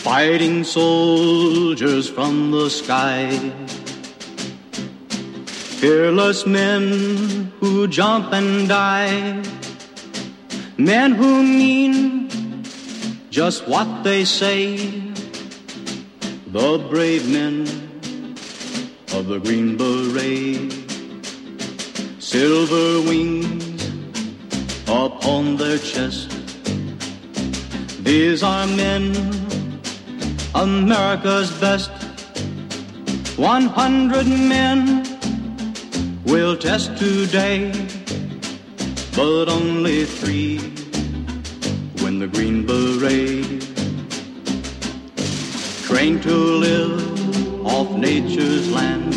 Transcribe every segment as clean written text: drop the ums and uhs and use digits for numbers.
fighting soldiers from the sky, fearless men who jump and die, men who mean just what they say, the brave men of the Green Beret, silver wings upon their chest. These are men, America's best. 100 men will test today, but only 3 win the Green Beret. Trained to live off nature's land,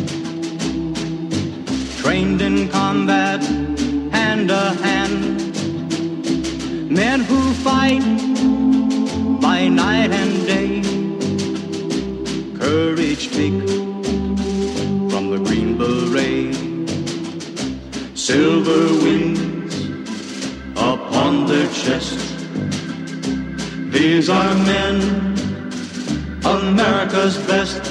trained in combat hand to hand, men who fight by night and day, courage take from the Green Beret, silver wings upon their chest. These are men, America's best.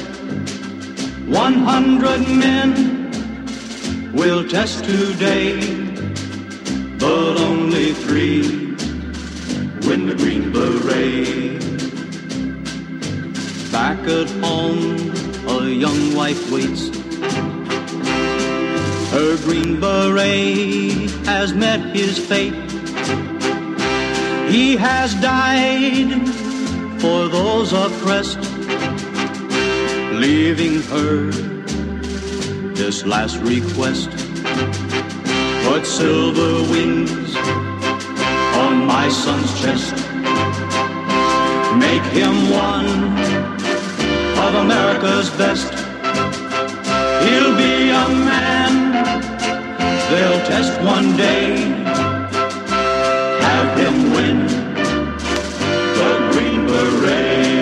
100 men will test today, but only 3 win the Green Beret. Back at home, a young wife waits. Her Green Beret has met his fate. He has died for those oppressed, leaving her this last request. Put silver wings on my son's chest. Make him one of America's best. He'll be a man they'll test one day. Have him win the Green Beret.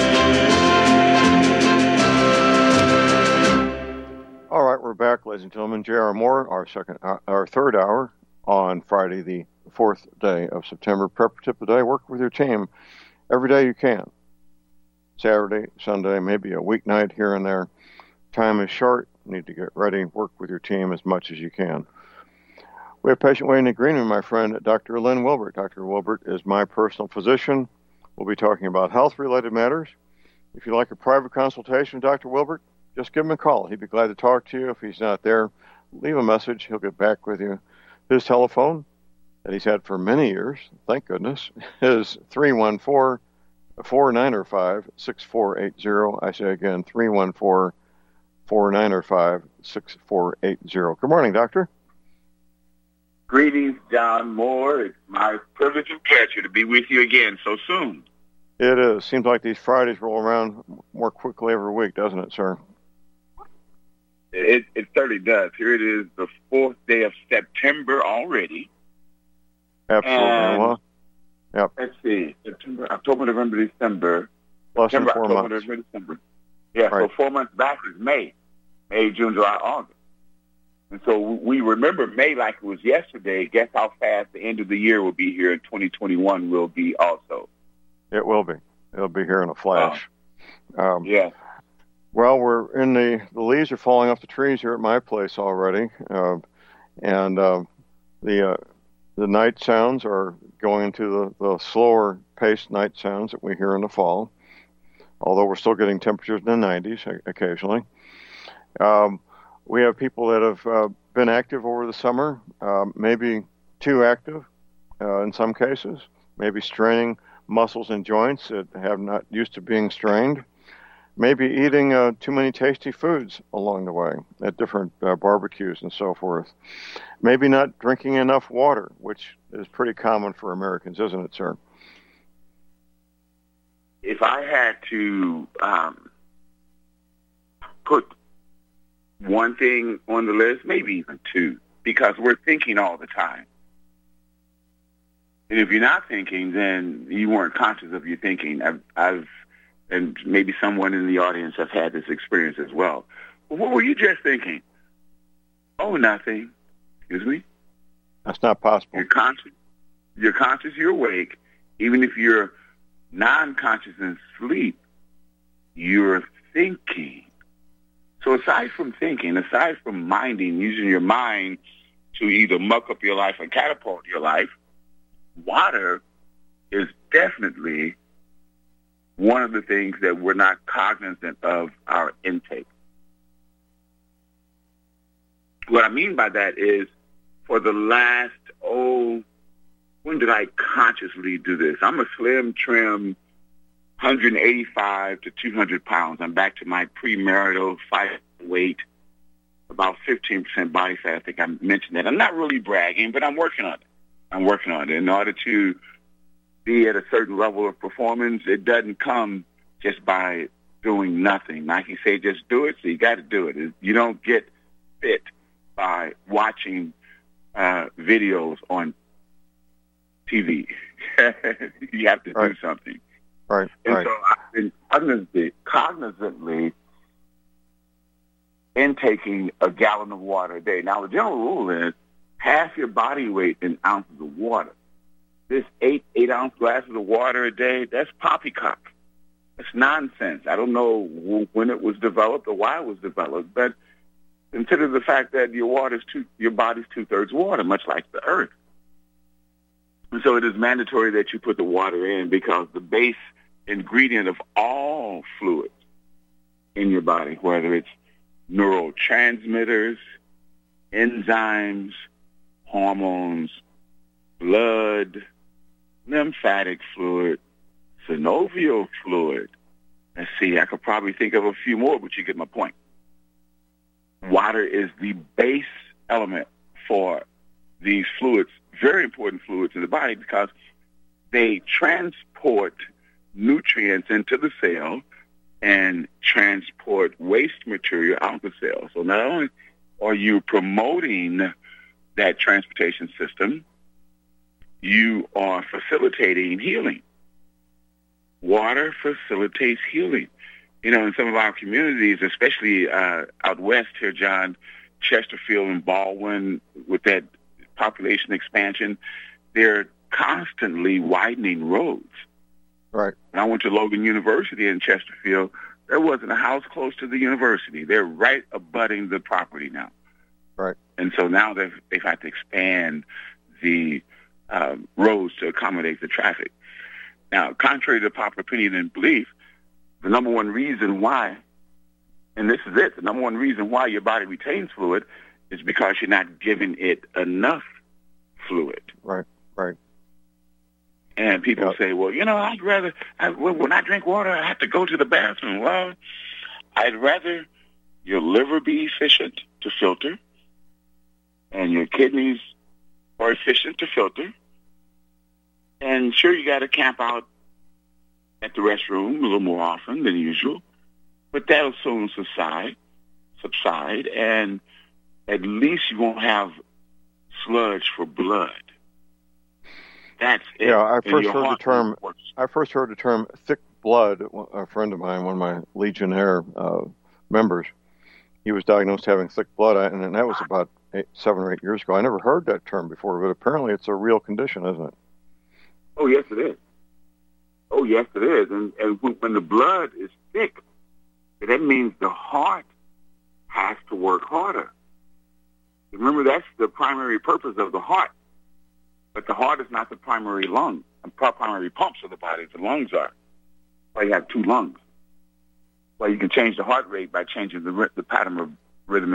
All right, we're back, ladies and gentlemen. J.R. Moore, our third hour on Friday, the 4th day of September. Prep tip of the day: work with your team every day you can. Saturday, Sunday, maybe a weeknight here and there. Time is short. You need to get ready. Work with your team as much as you can. We have patient waiting in the green room, my friend, Dr. Lynn Wilbert. Dr. Wilbert is my personal physician. We'll be talking about health-related matters. If you'd like a private consultation with Dr. Wilbert, just give him a call. He'd be glad to talk to you. If he's not there, leave a message. He'll get back with you. His telephone that he's had for many years, thank goodness, is 314-4905-6480. I say again, 314-4905-6480. Good morning, Doctor. Greetings, John Moore. It's my privilege and pleasure to be with you again so soon. It is. Seems like these Fridays roll around more quickly every week, doesn't it, sir? It certainly does. Here it is, the 4th day of September already. Absolutely. And yep. Let's see, September, October, November, December. Less September, than 4 October, months. November, December. Yeah, right. So 4 months back is May. May, June, July, August. And so we remember May like it was yesterday. Guess how fast the end of the year will be here in 2021 will be also. It will be. It'll be here in a flash. Yeah. Well, we're in the leaves are falling off the trees here at my place already. And the night sounds are going into the slower paced night sounds that we hear in the fall, although we're still getting temperatures in the 90s occasionally. We have people that have been active over the summer, maybe too active in some cases, maybe straining muscles and joints that have not used to being strained, maybe eating too many tasty foods along the way at different barbecues and so forth, maybe not drinking enough water, which is pretty common for Americans, isn't it, sir? If I had to put one thing on the list, maybe even 2, because we're thinking all the time. And if you're not thinking, then you weren't conscious of your thinking. I've and maybe someone in the audience have had this experience as well. Well, what were you just thinking? Oh, nothing. Excuse me? That's not possible. You're conscious, you're awake, even if you're non-conscious in sleep, you're thinking. So aside from thinking, aside from minding, using your mind to either muck up your life or catapult your life, water is definitely one of the things that we're not cognizant of our intake. What I mean by that is, for the last, when did I consciously do this? I'm a slim, trim, 185 to 200 pounds. I'm back to my premarital fight weight, about 15% body fat. I think I mentioned that. I'm not really bragging, but I'm working on it. In order to be at a certain level of performance, it doesn't come just by doing nothing. Like you say, just do it, so you got to do it. You don't get fit by watching videos on TV. You have to do something. Right. And so I've been cognizantly intaking a gallon of water a day. Now, the general rule is half your body weight in ounces of water. This 8-ounce glasses of water a day, that's poppycock. That's nonsense. I don't know when it was developed or why it was developed, but consider the fact that your body's 2/3 water, much like the earth. And so it is mandatory that you put the water in, because the base ingredient of all fluids in your body, whether it's neurotransmitters, enzymes, hormones, blood, lymphatic fluid, synovial fluid. Let's see, I could probably think of a few more, but you get my point. Water is the base element for these fluids, very important fluids in the body, because they transport nutrients into the cell and transport waste material out the cell. So not only are you promoting that transportation system, you are facilitating healing. Water facilitates healing. You know, in some of our communities, especially out west here, John, Chesterfield and Baldwin, with that population expansion, they're constantly widening roads. Right. When I went to Logan University in Chesterfield, there wasn't a house close to the university. They're right abutting the property now. Right. And so now they've had to expand the roads to accommodate the traffic. Now, contrary to popular opinion and belief, the number one reason why, and this is it, the number one reason why your body retains fluid is because you're not giving it enough fluid. Right. And people say, well, you know, when I drink water, I have to go to the bathroom. Well, I'd rather your liver be efficient to filter and your kidneys are efficient to filter. And sure, you got to camp out at the restroom a little more often than usual, but that'll soon subside, and at least you won't have sludge for blood. That's it. Yeah, I first heard the term thick blood. A friend of mine, one of my Legionnaire members, he was diagnosed having thick blood, and that was about 7 or 8 years ago. I never heard that term before, but apparently it's a real condition, isn't it? Oh, yes, it is. And when the blood is thick, that means the heart has to work harder. Remember, that's the primary purpose of the heart. But the heart is not the primary primary pumps of the body. The lungs are. Well, you have 2 lungs. Well, you can change the heart rate by changing the pattern of rhythm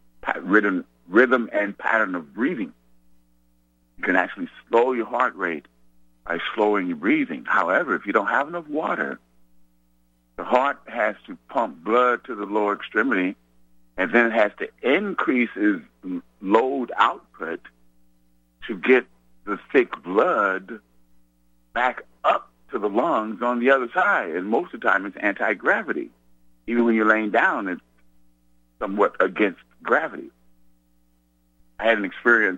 and pattern of breathing. You can actually slow your heart rate by slowing your breathing. However, if you don't have enough water, the heart has to pump blood to the lower extremity, and then it has to increase its load output to get the thick blood back up to the lungs on the other side. And most of the time it's anti-gravity. Even when you're laying down, it's somewhat against gravity. I had an experience,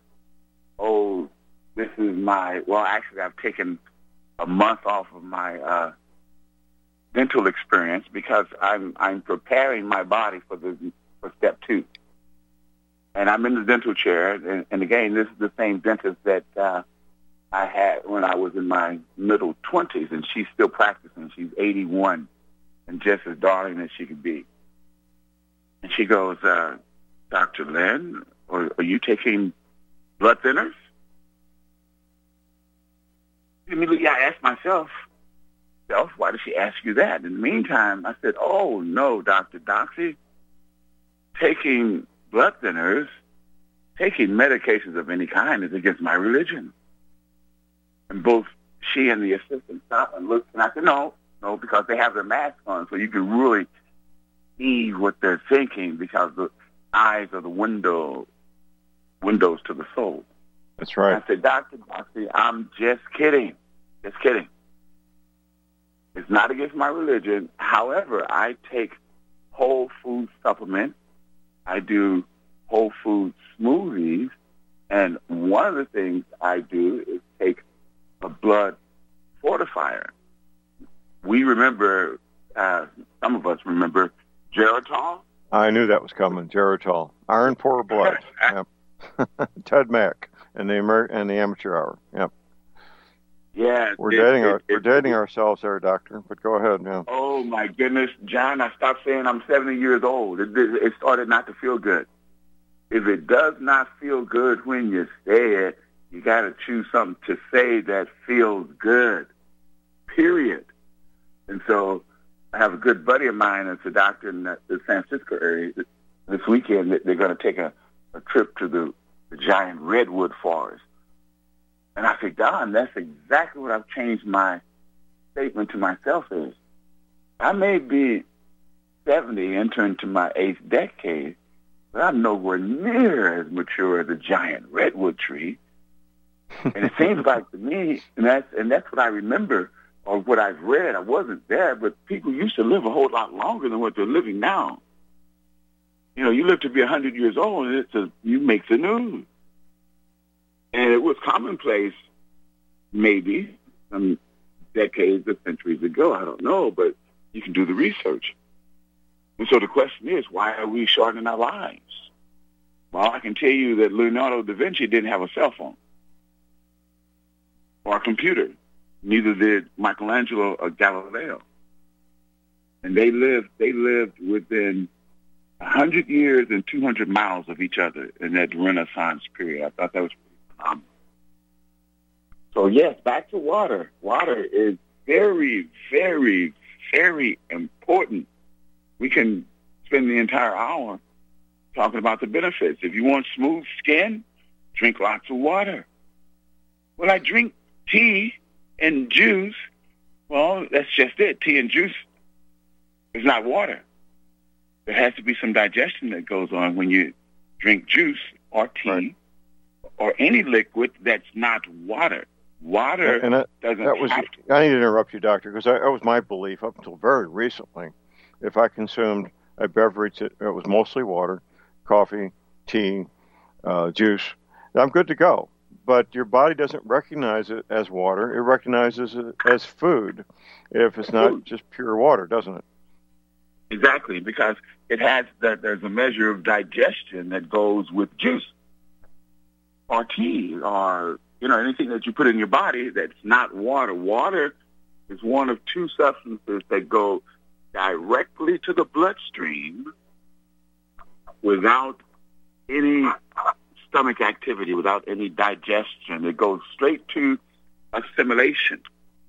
I've taken a month off of my dental experience because I'm preparing my body for step 2. And I'm in the dental chair, and again, this is the same dentist that I had when I was in my middle 20s, and she's still practicing. She's 81 and just as darling as she could be. And she goes, Dr. Len, are you taking blood thinners? Immediately I asked myself, why did she ask you that? In the meantime, I said, oh, no, Dr. Doxy, taking blood thinners, taking medications of any kind is against my religion. And both she and the assistant stopped and looked, and I said, no, because they have their mask on, so you can really see what they're thinking, because the eyes are the windows to the soul. That's right. And I said, Dr. Doxy, I'm just kidding. Just kidding. It's not against my religion. However, I take whole food supplements. I do whole food smoothies. And one of the things I do is take a blood fortifier. We remember, some of us remember Geritol. I knew that was coming. Geritol, iron poor blood. Yep. Ted Mack and the Amateur Hour. Yep. Yeah, we're dating ourselves there, Doctor. But go ahead. Yeah. Oh my goodness, John! I stopped saying I'm 70 years old. It started not to feel good. If it does not feel good when you say it, you got to choose something to say that feels good. Period. And so I have a good buddy of mine that's a doctor in the San Francisco area. This weekend, they're going to take a trip to the giant redwood forest. And I said, Don, that's exactly what I've changed my statement to myself is. I may be 70, entering into my 8th decade, but I'm nowhere near as mature as a giant redwood tree. And it seems like to me, and that's what I remember, or what I've read. I wasn't there, but people used to live a whole lot longer than what they're living now. You know, you live to be 100 years old, and you make the news. And it was commonplace, maybe some decades or centuries ago. I don't know, but you can do the research. And so the question is, why are we shortening our lives? Well, I can tell you that Leonardo da Vinci didn't have a cell phone or a computer. Neither did Michelangelo or Galileo. And they lived within 100 years and 200 miles of each other in that Renaissance period. I thought that was pretty phenomenal. So, yes, back to water. Water is very, very, very important. We can spend the entire hour talking about the benefits. If you want smooth skin, drink lots of water. Well, I drink tea and juice. Well, that's just it. Tea and juice is not water. There has to be some digestion that goes on when you drink juice or tea, right, or any liquid that's not water. Water doesn't have to. I need to interrupt you, Doctor, because that was my belief up until very recently. If I consumed a beverage that was mostly water, coffee, tea, juice, I'm good to go. But your body doesn't recognize it as water. It recognizes it as food if it's not just pure water, doesn't it? Exactly, because there's a measure of digestion that goes with juice or tea or anything that you put in your body that's not water. Water is one of two substances that go directly to the bloodstream without any stomach activity, without any digestion. It goes straight to assimilation.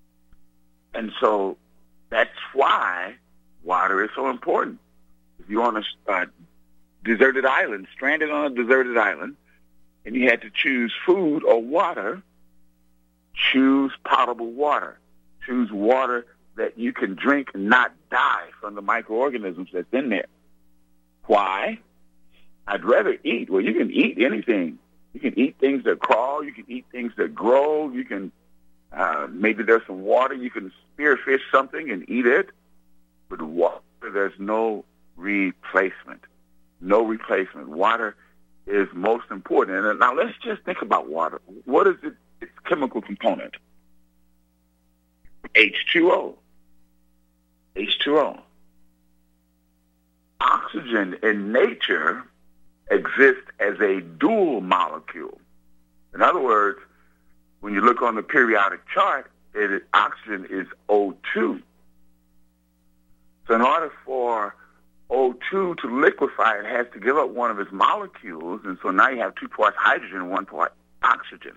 And so that's why water is so important. If you're on a deserted island, stranded on a deserted island, and you had to choose food or water, choose potable water. Choose water that you can drink and not die from the microorganisms that's in there. Why? I'd rather eat. Well, you can eat anything. You can eat things that crawl. You can eat things that grow. You can, maybe there's some water. You can spearfish something and eat it. But water, there's no replacement. No replacement. Water is most important. And now let's just think about water. What is its chemical component? H2O. H2O. Oxygen in nature exists as a dual molecule. In other words, when you look on the periodic chart, oxygen is O2. So in order for O2 to liquefy, it has to give up one of its molecules, and so now you have 2 parts hydrogen and 1 part oxygen.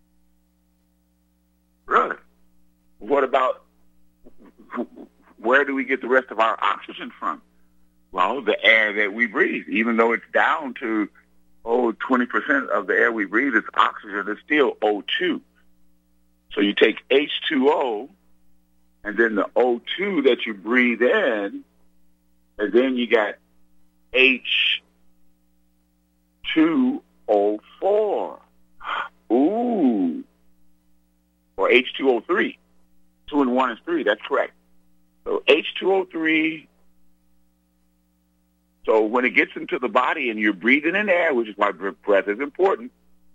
Really? What about, where do we get the rest of our oxygen from? Well, the air that we breathe. Even though it's down to, 20% of the air we breathe is oxygen, it's still O2. So you take H2O, and then the O2 that you breathe in, and then you got H2O4. Ooh. Or H2O3. 2 and 1 is 3, that's correct. So H2O3. So when it gets into the body and you're breathing in air, which is why breath is important,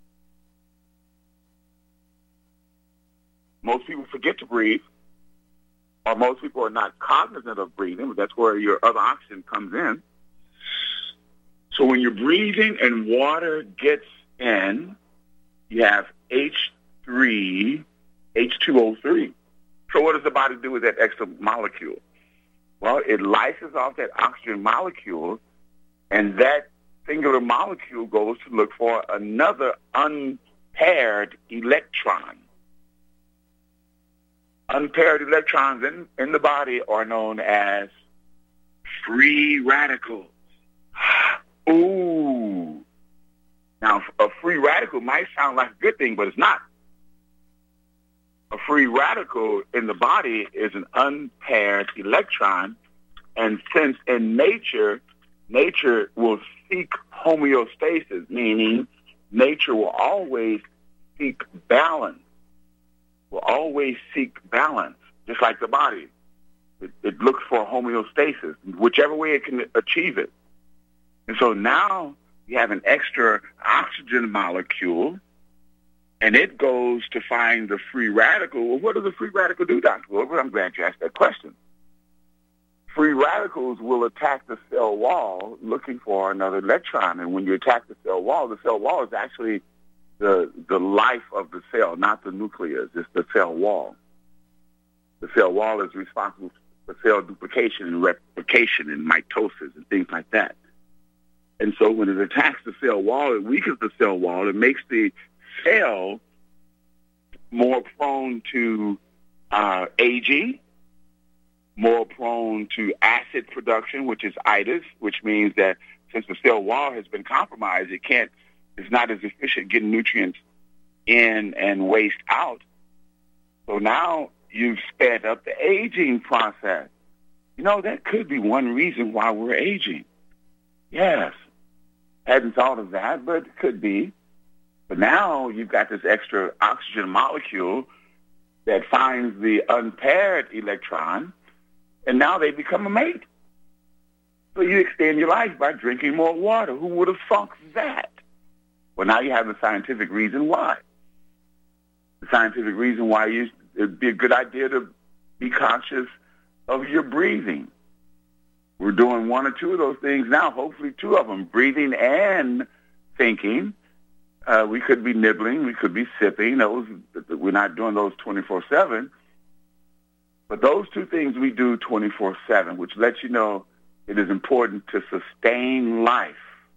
most people forget to breathe, or most people are not cognizant of breathing, but that's where your other oxygen comes in. So when you're breathing and water gets in, you have H2O3. So what does the body do with that extra molecule? Well, it lyses off that oxygen molecule, and that singular molecule goes to look for another unpaired electron. Unpaired electrons in the body are known as free radicals. Ooh. Now, a free radical might sound like a good thing, but it's not. A free radical in the body is an unpaired electron, and since in nature will seek homeostasis, meaning nature will always seek balance, just like the body. It looks for homeostasis, whichever way it can achieve it. And so now you have an extra oxygen molecule, and it goes to find the free radical. Well, what does the free radical do, Dr. Wilbur? I'm glad you asked that question. Free radicals will attack the cell wall looking for another electron. And when you attack the cell wall is actually the life of the cell, not the nucleus. It's the cell wall. The cell wall is responsible for cell duplication and replication and mitosis and things like that. And so when it attacks the cell wall, it weakens the cell wall. It makes the cell more prone to aging, more prone to acid production, which is itis, which means that since the cell wall has been compromised, it's not as efficient getting nutrients in and waste out. So now you've sped up the aging process. That could be one reason why we're aging. Yes. Hadn't thought of that, but it could be. But now you've got this extra oxygen molecule that finds the unpaired electron, and now they become a mate. So you extend your life by drinking more water. Who would have thought that? Well, now you have a scientific reason why. The scientific reason why it'd be a good idea to be conscious of your breathing. We're doing 1 or 2 of those things now, hopefully 2 of them, breathing and thinking. We could be nibbling, we could be sipping. We're not doing those 24/7. But those 2 things we do 24/7, which lets you know it is important to sustain life.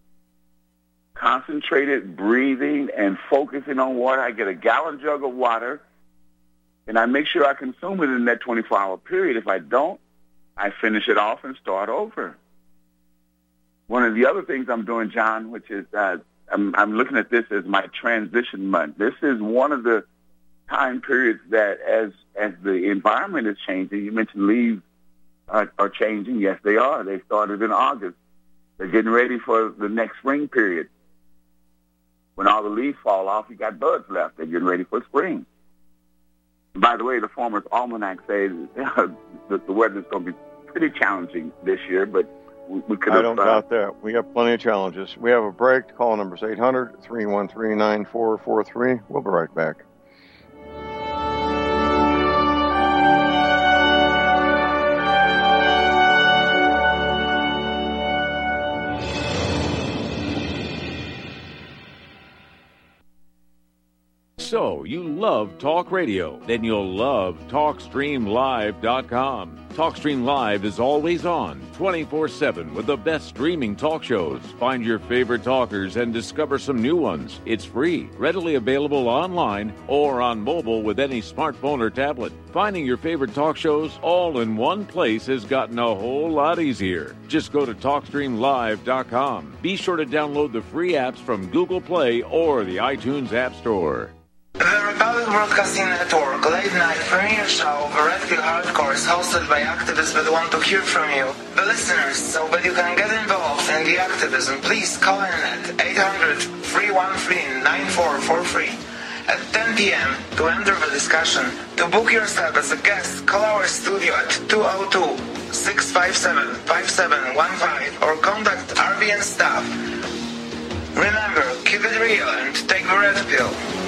Concentrated breathing and focusing on water. I get a gallon jug of water, and I make sure I consume it in that 24-hour period. If I don't, I finish it off and start over. One of the other things I'm doing, John, which is I'm looking at this as my transition month. This is one of the time periods that as the environment is changing, you mentioned leaves are changing. Yes, they are. They started in August. They're getting ready for the next spring period. When all the leaves fall off, you got buds left. They're getting ready for spring. By the way, the Farmer's Almanac says that the weather's going to be pretty challenging this year, but we could have... I don't doubt that. We got plenty of challenges. We have a break. Call number is 800-313-9443. We'll be right back. So, you love talk radio? Then you'll love TalkStreamLive.com. TalkStream Live is always on, 24/7, with the best streaming talk shows. Find your favorite talkers and discover some new ones. It's free, readily available online or on mobile with any smartphone or tablet. Finding your favorite talk shows all in one place has gotten a whole lot easier. Just go to TalkStreamLive.com. Be sure to download the free apps from Google Play or the iTunes App Store. The Republic Broadcasting Network late night premiere show of Red Pill Hardcore is hosted by activists that want to hear from you, the listeners, so that you can get involved in the activism. Please call in at 800-313-9443 at 10 p.m. to enter the discussion. To book yourself as a guest, call our studio at 202-657-5715 or contact RBN staff. Remember, keep it real and take the red pill.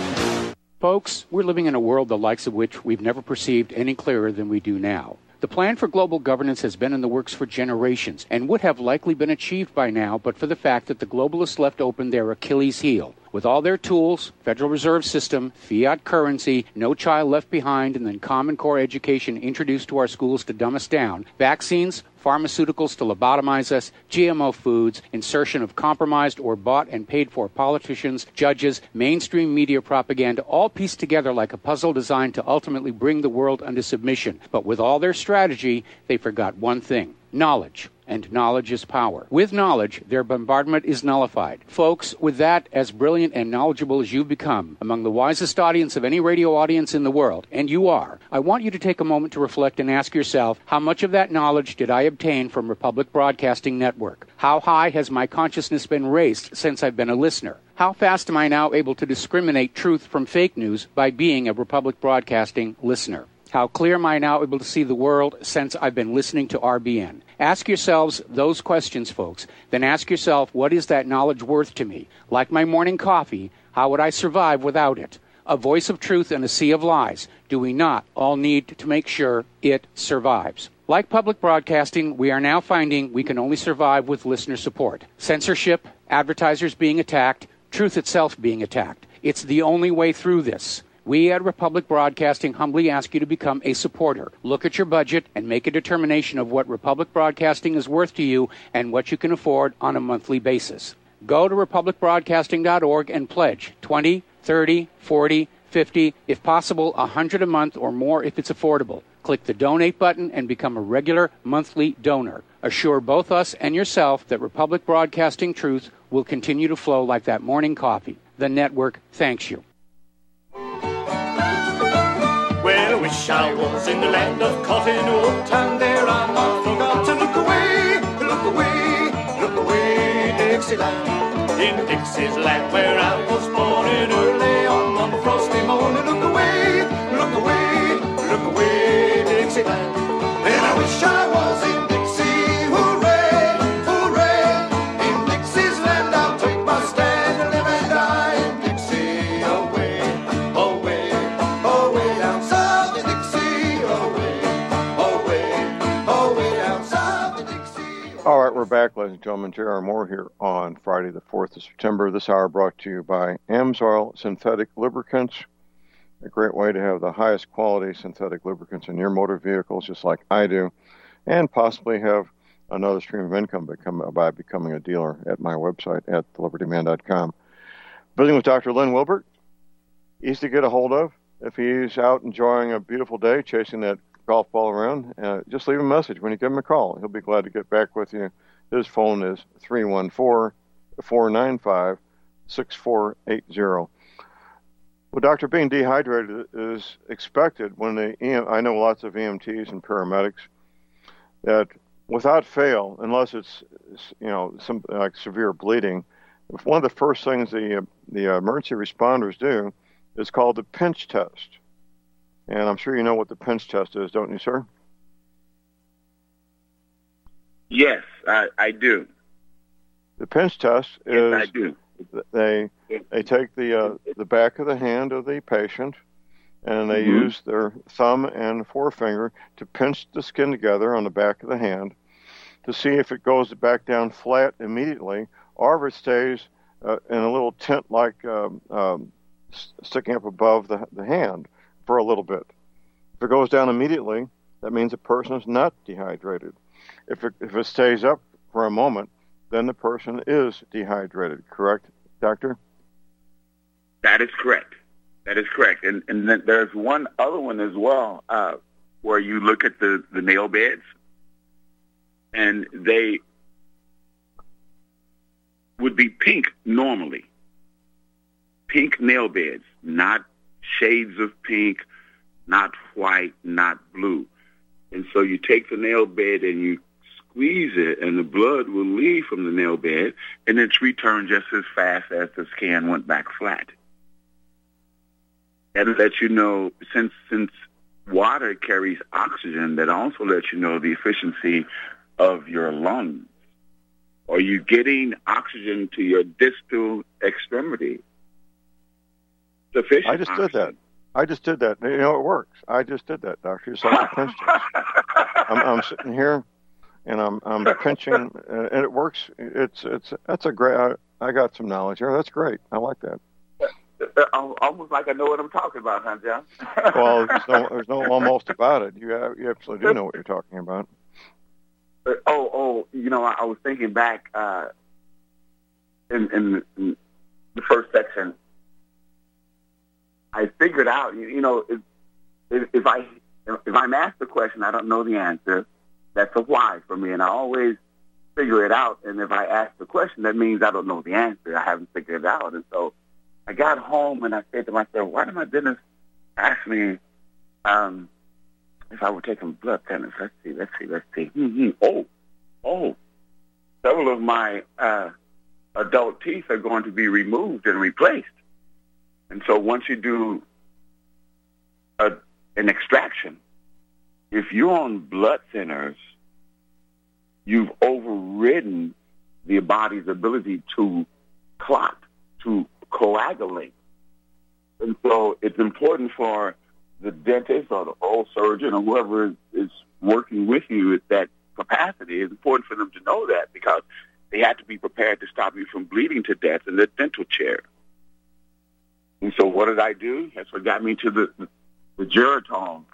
Folks, we're living in a world the likes of which we've never perceived any clearer than we do now. The plan for global governance has been in the works for generations and would have likely been achieved by now but for the fact that the globalists left open their Achilles heel. With all their tools, Federal Reserve System, fiat currency, no child left behind, and then Common Core education introduced to our schools to dumb us down, vaccines, pharmaceuticals to lobotomize us, GMO foods, insertion of compromised or bought and paid for politicians, judges, mainstream media propaganda, all pieced together like a puzzle designed to ultimately bring the world under submission. But with all their strategy, they forgot one thing: knowledge. And knowledge is power. With knowledge, their bombardment is nullified. Folks, with that, as brilliant and knowledgeable as you've become, among the wisest audience of any radio audience in the world, and you are, I want you to take a moment to reflect and ask yourself, how much of that knowledge did I obtain from Republic Broadcasting Network? How high has my consciousness been raised since I've been a listener? How fast am I now able to discriminate truth from fake news by being a Republic Broadcasting listener? How clear am I now able to see the world since I've been listening to RBN? Ask yourselves those questions, folks. Then ask yourself, what is that knowledge worth to me? Like my morning coffee, how would I survive without it? A voice of truth in a sea of lies. Do we not all need to make sure it survives? Like public broadcasting, we are now finding we can only survive with listener support. Censorship, advertisers being attacked, truth itself being attacked. It's the only way through this. We at Republic Broadcasting humbly ask you to become a supporter. Look at your budget and make a determination of what Republic Broadcasting is worth to you and what you can afford on a monthly basis. Go to republicbroadcasting.org and pledge $20, $30, $40, $50, if possible, $100 a month or more if it's affordable. Click the donate button and become a regular monthly donor. Assure both us and yourself that Republic Broadcasting truth will continue to flow like that morning coffee. The network thanks you. Well, I wish I was in the land of cotton wool, and there I not forgot to look away, Dixieland. In Dixie's land where I was born in early on one frosty morning. Look away, Dixieland. And I wish I was in Dixie, hooray, hooray. In Dixie's land I'll take my stand and live and die in Dixie. Away, away, away down south in Dixie. Away, away, away down south in Dixie. All right, we're back, ladies and gentlemen. J.R. Moore here on Friday, the 4th of September. This hour brought to you by AMSOIL Synthetic Lubricants. A great way to have the highest quality synthetic lubricants in your motor vehicles, just like I do, and possibly have another stream of income by becoming a dealer at my website at thelibertyman.com. Visiting with Dr. Lynn Wilbert, easy to get a hold of. If he's out enjoying a beautiful day, chasing that golf ball around, just leave a message when you give him a call. He'll be glad to get back with you. His phone is 314-495-6480. Well, Doctor, being dehydrated is expected when I know lots of EMTs and paramedics that without fail, unless it's some like severe bleeding, one of the first things the emergency responders do is called the pinch test. And I'm sure you know what the pinch test is, don't you, sir? Yes, I do. The pinch test is... Yes, I do. They take the back of the hand of the patient, and they use their thumb and forefinger to pinch the skin together on the back of the hand to see if it goes back down flat immediately, or if it stays in a little tent-like sticking up above the hand for a little bit. If it goes down immediately, that means the person is not dehydrated. If it stays up for a moment, then the person is dehydrated. Correct, Doctor? That is correct. That is correct. And then there's one other one as well, where you look at the nail beds, and they would be pink normally. Pink nail beds, not shades of pink, not white, not blue. And so you take the nail bed and you squeeze it, and the blood will leave from the nail bed, and it's returned just as fast as the scan went back flat. That lets you know, since water carries oxygen, that also lets you know the efficiency of your lungs. Are you getting oxygen to your distal extremity? Sufficient I just did that. You know, it works. I just did that, Doctor. You saw the pinch test. I'm sitting here, and I'm pinching, and it works. That's a great. I got some knowledge here. That's great. I like that. Almost like I know what I'm talking about, huh, John? Well, there's no almost about it. You absolutely do know what you're talking about. You know, I was thinking back in the first section. I figured out, you know, if I'm asked a question, I don't know the answer. That's a why for me, and I always figure it out. And if I ask the question, that means I don't know the answer. I haven't figured it out, and so I got home and I said to myself, why did my dentist ask me if I were taking blood thinners? Let's see. Oh, several of my adult teeth are going to be removed and replaced. And so once you do an extraction, if you're on blood thinners, you've overridden the body's ability to clot, to coagulate. And so it's important for the dentist or the oral surgeon or whoever is working with you at that capacity, it's important for them to know that, because they have to be prepared to stop you from bleeding to death in the dental chair. And so what did I do? That's what got me to the Geritol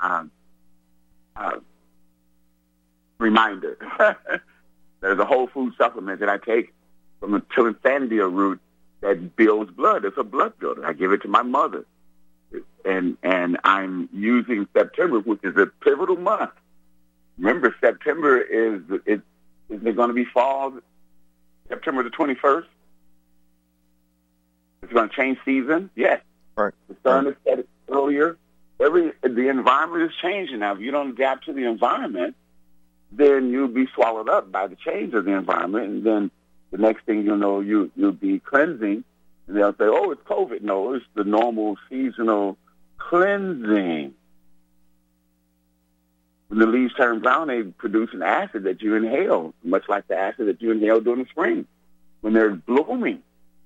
reminder. There's a whole food supplement that I take from the Tillandsia root that builds blood. It's a blood builder. I give it to my mother. And I'm using September, which is a pivotal month. Remember, September is it going to be fall? September the 21st? It's going to change season? Yes. Right. The sun is set earlier. The environment is changing now. If you don't adapt to the environment, then you'll be swallowed up by the change of the environment, and then the next thing you'll know, you'll be cleansing, and they'll say, oh, it's COVID. No, it's the normal seasonal cleansing. When the leaves turn brown, they produce an acid that you inhale, much like the acid that you inhale during the spring when they're blooming.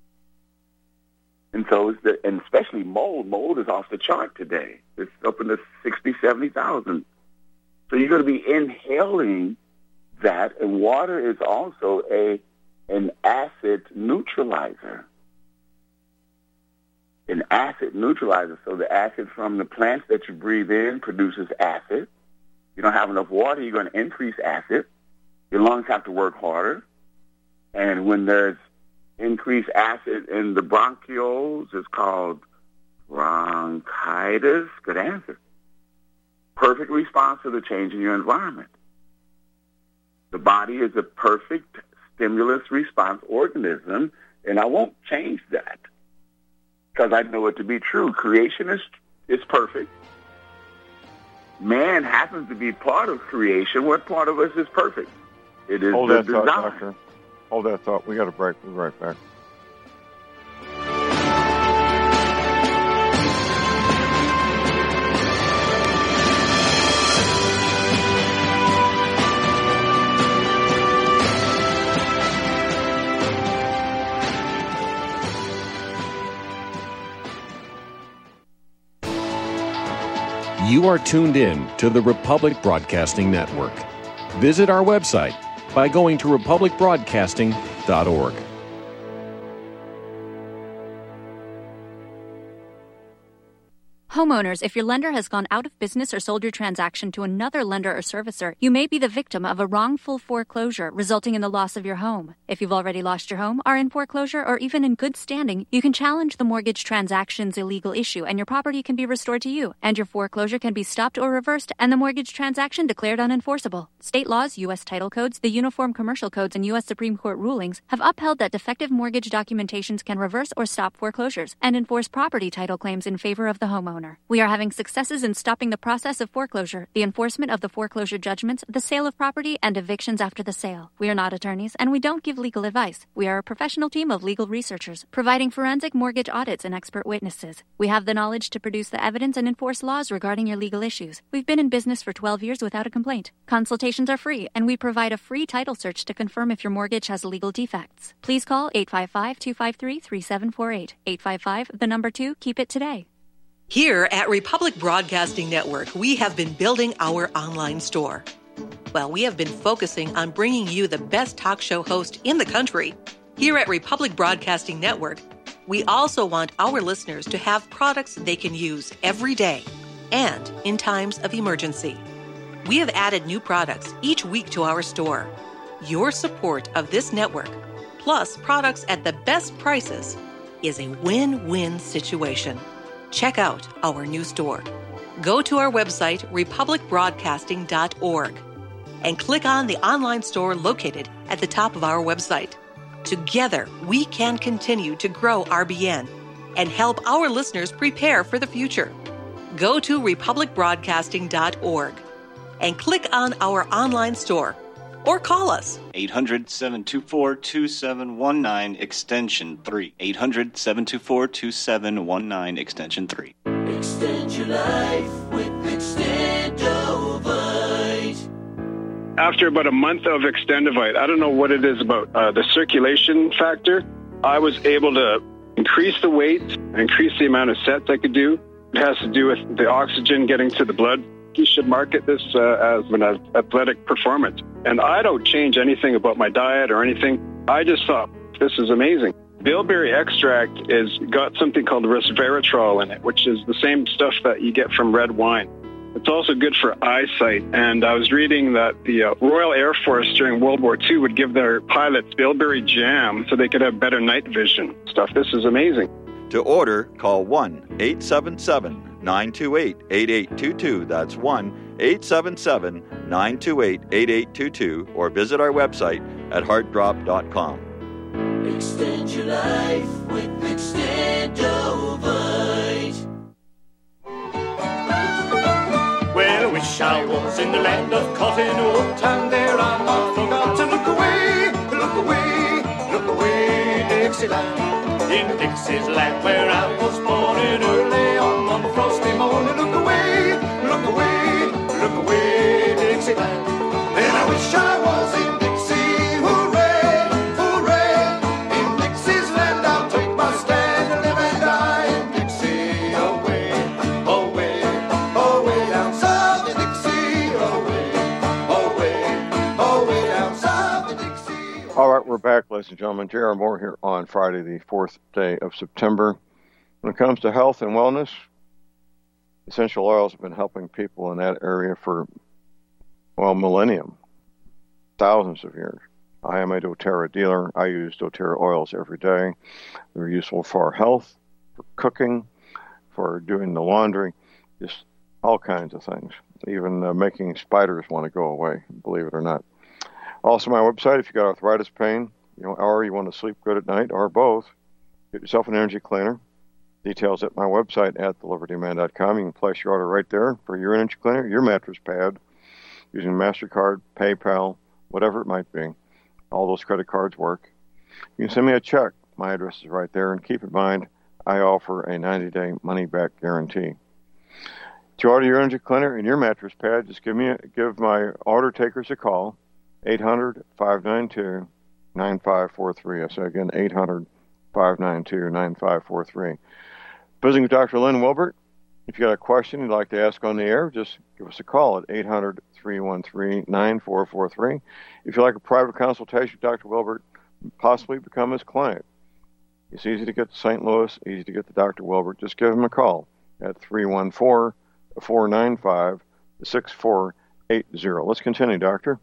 And so, and especially mold. Mold is off the chart today. It's up in the 60, 70,000. So you're going to be inhaling that, and water is also an acid neutralizer. An acid neutralizer. So the acid from the plants that you breathe in produces acid. You don't have enough water, you're going to increase acid. Your lungs have to work harder. And when there's increased acid in the bronchioles, it's called bronchitis. Good answer. Perfect response to the change in your environment. The body is a perfect stimulus response organism, and I won't change that because I know it to be true. Creation is perfect. Man happens to be part of creation. What part of us is perfect? It is Hold the that design. thought, Doctor. Hold that thought. We got a break. We'll be right back. You are tuned in to the Republic Broadcasting Network. Visit our website by going to republicbroadcasting.org. Homeowners, if your lender has gone out of business or sold your transaction to another lender or servicer, you may be the victim of a wrongful foreclosure, resulting in the loss of your home. If you've already lost your home, are in foreclosure, or even in good standing, you can challenge the mortgage transaction's illegal issue, and your property can be restored to you, and your foreclosure can be stopped or reversed, and the mortgage transaction declared unenforceable. State laws, U.S. title codes, the Uniform Commercial Codes, and U.S. Supreme Court rulings have upheld that defective mortgage documentations can reverse or stop foreclosures and enforce property title claims in favor of the homeowner. We are having successes in stopping the process of foreclosure, the enforcement of the foreclosure judgments, the sale of property, and evictions after the sale. We are not attorneys, and we don't give legal advice. We are a professional team of legal researchers, providing forensic mortgage audits and expert witnesses. We have the knowledge to produce the evidence and enforce laws regarding your legal issues. We've been in business for 12 years without a complaint. Consultations are free, and we provide a free title search to confirm if your mortgage has legal defects. Please call 855-253-3748. 855, keep it today. Here at Republic Broadcasting Network, we have been building our online store. Well, we have been focusing on bringing you the best talk show host in the country. Here at Republic Broadcasting Network, we also want our listeners to have products they can use every day and in times of emergency. We have added new products each week to our store. Your support of this network, plus products at the best prices, is a win-win situation. Check out our new store. Go to our website, republicbroadcasting.org, and click on the online store located at the top of our website. Together, we can continue to grow RBN and help our listeners prepare for the future. Go to republicbroadcasting.org and click on our online store or call us. 800-724-2719, extension 3. 800-724-2719, extension 3. Extend your life with Extendovite. After about a month of Extendovite, I don't know what it is about the circulation factor, I was able to increase the weight, increase the amount of sets I could do. It has to do with the oxygen getting to the blood. You should market this as an athletic performance. And I don't change anything about my diet or anything. I just thought, this is amazing. Bilberry extract is got something called resveratrol in it, which is the same stuff that you get from red wine. It's also good for eyesight. And I was reading that the Royal Air Force during World War II would give their pilots bilberry jam so they could have better night vision stuff. This is amazing. To order, call 1-877-928-8822. That's 1-877-928-8822. Or visit our website at heartdrop.com. Extend your life with Extendovite. Well, I wish I was in the land of cotton wool, and there I might forgot to look away, look away, look away, Dixieland. In Dixie's land where I was born in early on a frosty morning. Look away, look away, look away, Dixieland. And I wish I was in Dixie, hooray, hooray. In Dixie's land I'll take my stand and live and die in Dixie. Away, away, away down south in Dixie. Away, away, away down south in Dixie. All right, we're back, ladies and gentlemen. J.R. Moore here on Friday, the 4th day of September. When it comes to health and wellness, essential oils have been helping people in that area for, millennium, thousands of years. I am a doTERRA dealer. I use doTERRA oils every day. They're useful for our health, for cooking, for doing the laundry, just all kinds of things. Even making spiders want to go away, believe it or not. Also, my website, if you got arthritis pain, or you want to sleep good at night, or both, get yourself an energy cleaner. Details at my website at thelibertyman.com. You can place your order right there for your energy cleaner, your mattress pad, using MasterCard, PayPal, whatever it might be. All those credit cards work. You can send me a check. My address is right there. And keep in mind, I offer a 90-day money-back guarantee. To order your energy cleaner and your mattress pad, just give my order takers a call. 800-592-9543. I say again, 800-592-9543. Visiting with Dr. Lynn Wilbert. If you got a question you'd like to ask on the air, just give us a call at 800-313-9443. If you'd like a private consultation with Dr. Wilbert, possibly become his client. It's easy to get to St. Louis, easy to get to Dr. Wilbert. Just give him a call at 314-495-6480. Let's continue, Doctor.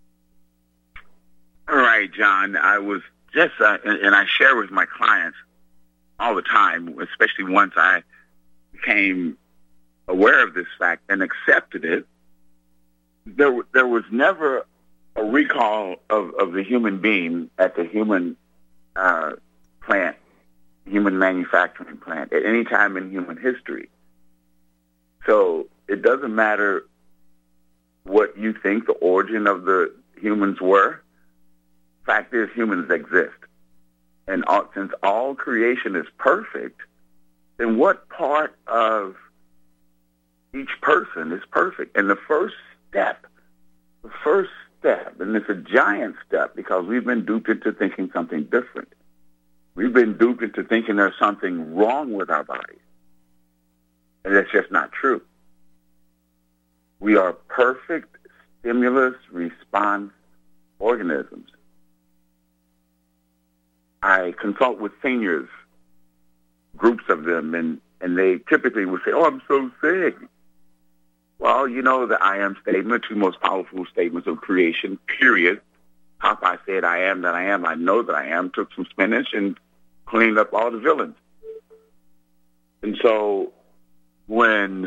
All right, John. I was just, and I share with my clients all the time, especially once I became aware of this fact and accepted it. There was never a recall of the human being at the human plant, human manufacturing plant, at any time in human history. So it doesn't matter what you think the origin of the humans were. Fact is, humans exist. And since all creation is perfect, then what part of each person is perfect? And the first step, and it's a giant step because we've been duped into thinking something different. We've been duped into thinking there's something wrong with our bodies. And that's just not true. We are perfect stimulus response organisms. I consult with seniors, groups of them, and they typically will say, "Oh, I'm so sick." Well, you know the I am statement, two most powerful statements of creation, period. Popeye said, "I am that I am. I know that I am." Took some spinach and cleaned up all the villains. And so when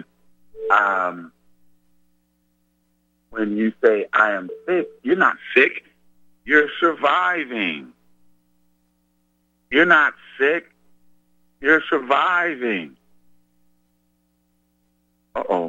you say, "I am sick," you're not sick. You're surviving. You're not sick. You're surviving. Uh-oh.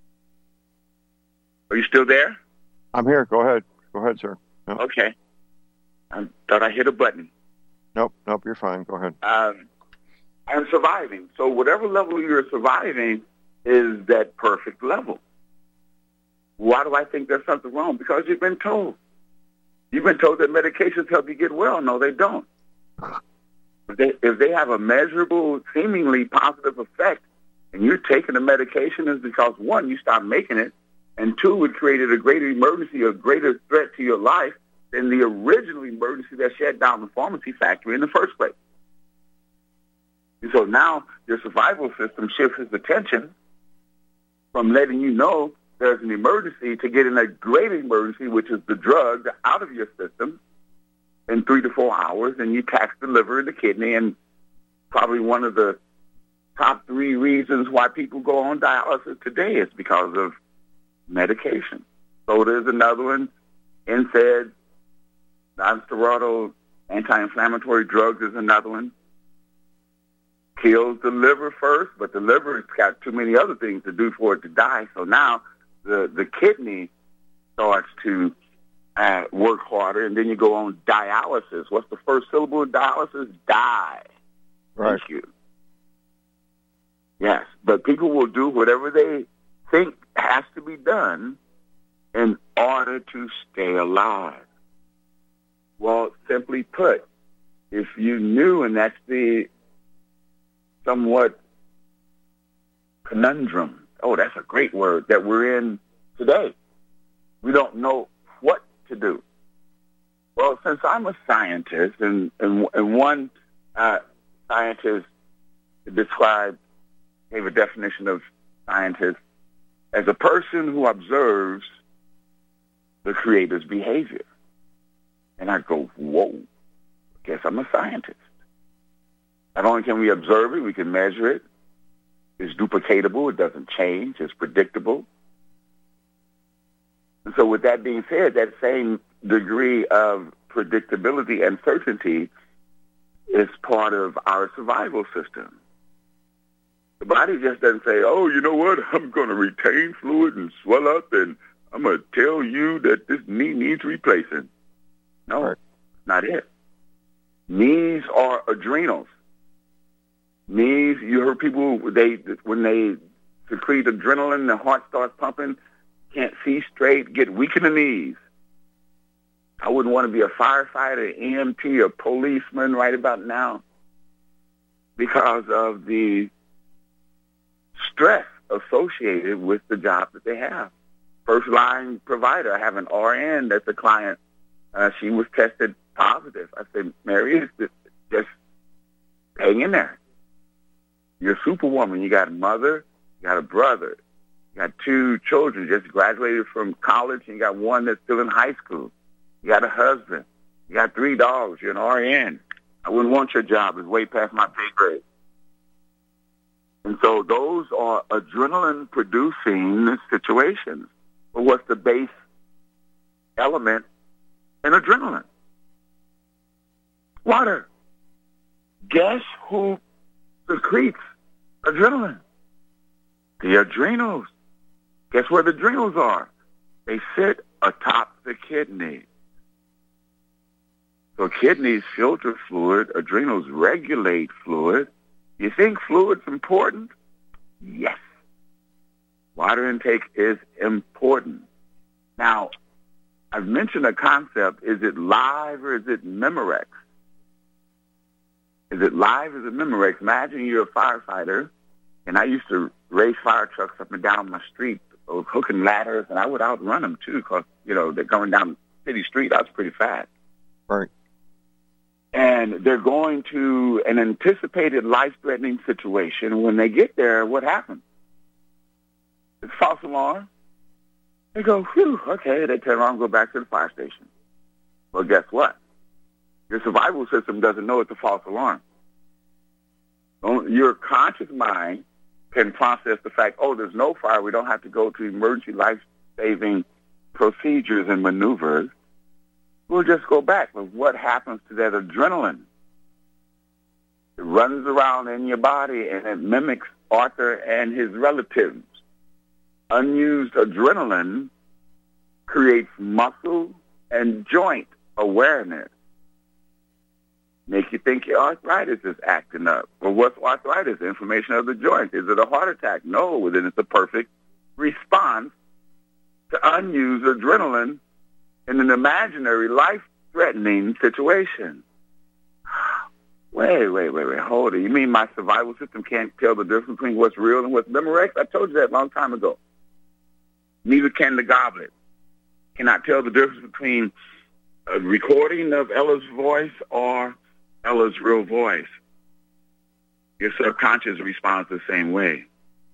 Are you still there? I'm here. Go ahead. Go ahead, sir. No. Okay. I thought I hit a button. Nope, you're fine. Go ahead. I'm surviving. So whatever level you're surviving is that perfect level. Why do I think there's something wrong? Because you've been told. You've been told that medications help you get well. No, they don't. If they have a measurable, seemingly positive effect, and you're taking the medication, is because, one, you stopped making it, and two, it created a greater emergency, a greater threat to your life than the original emergency that shut down the pharmacy factory in the first place. And so now your survival system shifts its attention from letting you know there's an emergency to getting a greater emergency, which is the drug, out of your system in 3 to 4 hours, and you tax the liver and the kidney, and probably one of the top 3 reasons why people go on dialysis today is because of medication. So there's another one, NSAIDs, non-steroidal anti-inflammatory drugs is another one. Kills the liver first, but the liver's got too many other things to do for it to die. So now the kidney starts to work harder, and then you go on dialysis. What's the first syllable of dialysis? Die. Right. Thank you. Yes, but people will do whatever they think has to be done in order to stay alive. Well, simply put, if you knew, and that's the somewhat conundrum, that's a great word, that we're in today. We don't know what to do. Well, since I'm a scientist, and one scientist gave a definition of scientist as a person who observes the Creator's behavior. And I go, whoa, guess I'm a scientist. Not only can we observe it, we can measure it. It's duplicatable. It doesn't change. It's predictable. And so with that being said, that same degree of predictability and certainty is part of our survival system. The body just doesn't say, oh, you know what, I'm going to retain fluid and swell up, and I'm going to tell you that this knee needs replacing. No, not it. Knees are adrenals. Knees, you heard people, when they secrete adrenaline, the heart starts pumping, can't see straight, get weak in the knees. I wouldn't want to be a firefighter, EMT, a policeman right about now because of the stress associated with the job that they have. First line provider, I have an RN that's a client. She was tested positive. I said, Mary, just hang in there. You're a superwoman. You got a mother, You got a brother. You got 2 children just graduated from college, and you got one that's still in high school. You got a husband. You got 3 dogs. You're an RN. I wouldn't want your job. It's way past my pay grade. And so those are adrenaline-producing situations. But what's the base element in adrenaline? Water. Guess who secretes adrenaline? The adrenals. Guess where the adrenals are? They sit atop the kidney. So kidneys filter fluid, adrenals regulate fluid. You think fluid's important? Yes. Water intake is important. Now, I've mentioned a concept. Is it live or is it Memorex? Is it live or is it Memorex? Imagine you're a firefighter, and I used to race fire trucks up and down my street, hooking ladders, and I would outrun them, too, because, they're going down city street. I was pretty fast. Right. And they're going to an anticipated life-threatening situation. When they get there, what happens? It's a false alarm. They go, whew, okay. They turn around and go back to the fire station. Well, guess what? Your survival system doesn't know it's a false alarm. Your conscious mind can process the fact, there's no fire. We don't have to go to emergency life-saving procedures and maneuvers. We'll just go back. But what happens to that adrenaline? It runs around in your body, and it mimics Arthur and his relatives. Unused adrenaline creates muscle and joint awareness. Make you think your arthritis is acting up. Well, what's arthritis? Inflammation of the joint. Is it a heart attack? No. Well, then it's a perfect response to unused adrenaline in an imaginary life-threatening situation. Wait. Hold it. You mean my survival system can't tell the difference between what's real and what's Memorex? I told you that a long time ago. Neither can the goblet. Cannot tell the difference between a recording of Ella's voice or Ella's real voice. Your subconscious responds the same way.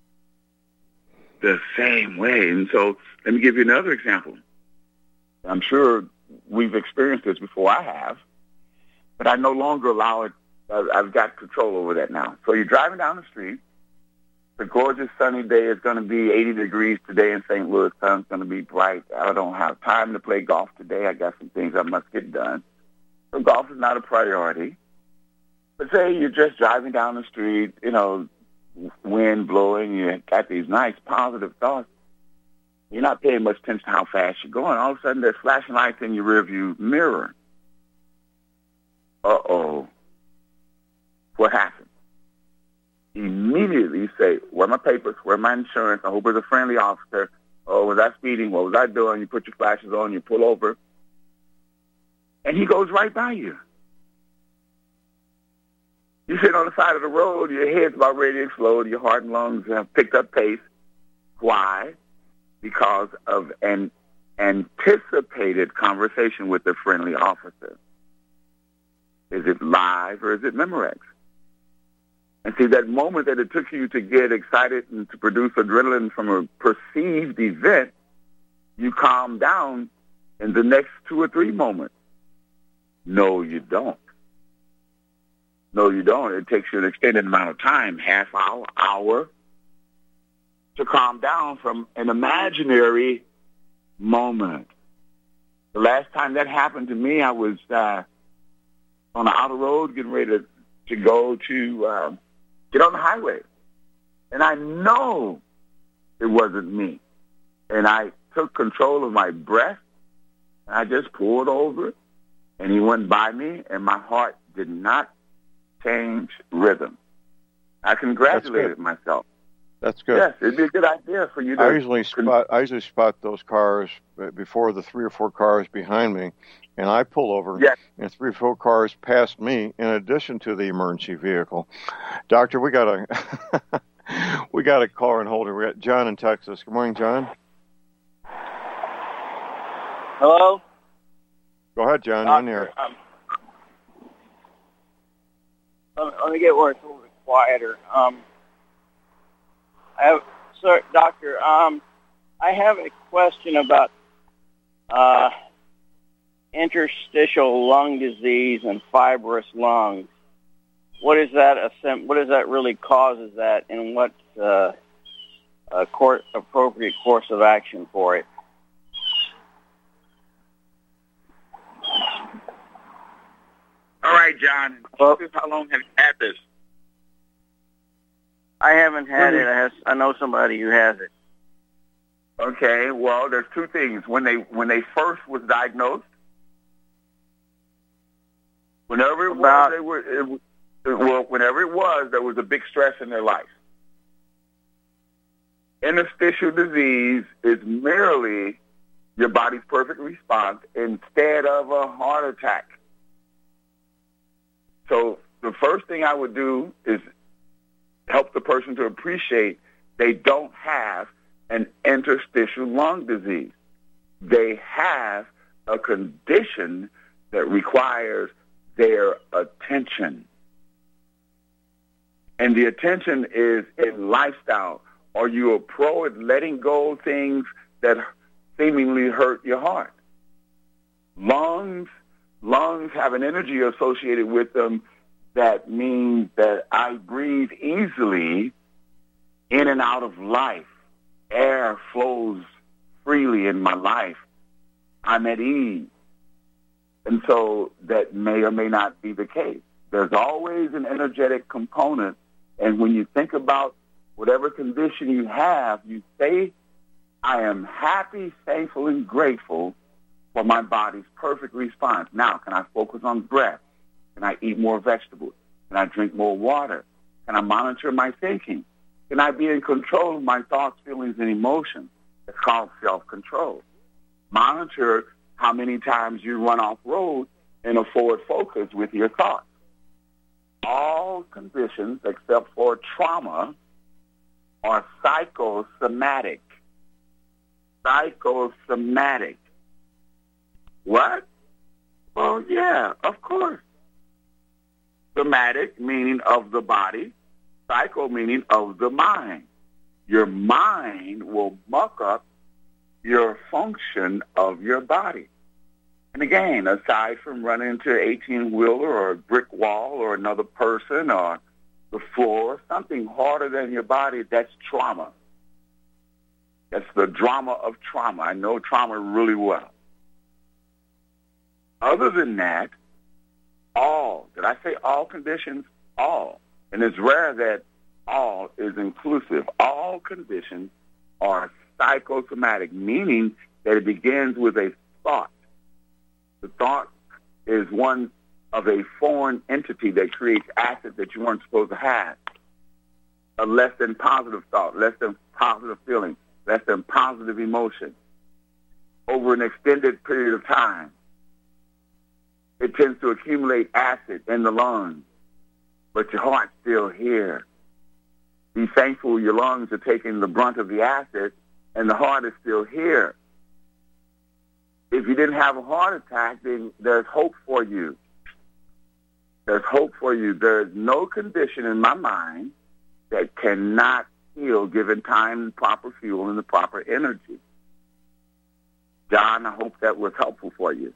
The same way. And so let me give you another example. I'm sure we've experienced this before. I have. But I no longer allow it. I've got control over that now. So you're driving down the street. It's a gorgeous sunny day. It's going to be 80 degrees today in St. Louis. Sun's going to be bright. I don't have time to play golf today. I got some things I must get done. So golf is not a priority. But say you're just driving down the street, wind blowing. You got these nice positive thoughts. You're not paying much attention to how fast you're going. All of a sudden, there's flashing lights in your rearview mirror. Uh-oh. What happened? Immediately you say, where are my papers? Where my insurance? I hope it's a friendly officer. Oh, was I speeding? What was I doing? You put your flashes on, you pull over. And he goes right by you. You sit on the side of the road, your head's about ready to explode, your heart and lungs have picked up pace. Why? Because of an anticipated conversation with the friendly officer. Is it live or is it Memorex? And see, that moment that it took you to get excited and to produce adrenaline from a perceived event, you calm down in the next 2 or 3 moments. No, you don't. No, you don't. It takes you an extended amount of time, half hour, to calm down from an imaginary moment. The last time that happened to me, I was on the outer road getting ready to go to get on the highway. And I know it wasn't me. And I took control of my breath, and I just pulled over, and he went by me, and my heart did not change rhythm. I congratulated myself. That's good. Yes, it'd be a good idea for you to... I usually spot those cars before the 3 or 4 cars behind me, and I pull over, and 3 or 4 cars pass me in addition to the emergency vehicle. Doctor, we got a caller and holder. We got John in Texas. Good morning, John. Hello? Go ahead, John. You're in here. Let me get where it's a little bit quieter. I sir, doctor. I have a question about interstitial lung disease and fibrous lungs. What is that? What does that really causes that, and what appropriate course of action for it? All right, John. How long have you had this? I haven't had it. I know somebody who has it. Okay. Well, there's two things. When they first was diagnosed, whenever it was, there was a big stress in their life. Interstitial disease is merely your body's perfect response instead of a heart attack. So the first thing I would do is help the person to appreciate they don't have an interstitial lung disease. They have a condition that requires their attention. And the attention is in lifestyle. Are you a pro at letting go of things that seemingly hurt your heart? Lungs have an energy associated with them that means that I breathe easily in and out of life. Air flows freely in my life. I'm at ease. And so that may or may not be the case. There's always an energetic component. And when you think about whatever condition you have, you say, I am happy, thankful, and grateful for my body's perfect response. Now, can I focus on breath? Can I eat more vegetables? Can I drink more water? Can I monitor my thinking? Can I be in control of my thoughts, feelings, and emotions? It's called self-control. Monitor how many times you run off-road in a forward focus with your thoughts. All conditions except for trauma are psychosomatic. Psychosomatic. What? Well, yeah, of course. Somatic, meaning of the body. Psycho, meaning of the mind. Your mind will muck up your function of your body. And again, aside from running into an 18-wheeler or a brick wall or another person or the floor, something harder than your body, that's trauma. That's the drama of trauma. I know trauma really well. Other than that, did I say all conditions? All. And it's rare that all is inclusive. All conditions are psychosomatic, meaning that it begins with a thought. The thought is one of a foreign entity that creates acid that you weren't supposed to have. A less than positive thought, less than positive feeling, less than positive emotion. Over an extended period of time, it tends to accumulate acid in the lungs, but your heart's still here. Be thankful your lungs are taking the brunt of the acid, and the heart is still here. If you didn't have a heart attack, then there's hope for you. There's hope for you. There's no condition in my mind that cannot heal given time and proper fuel and the proper energy. John, I hope that was helpful for you.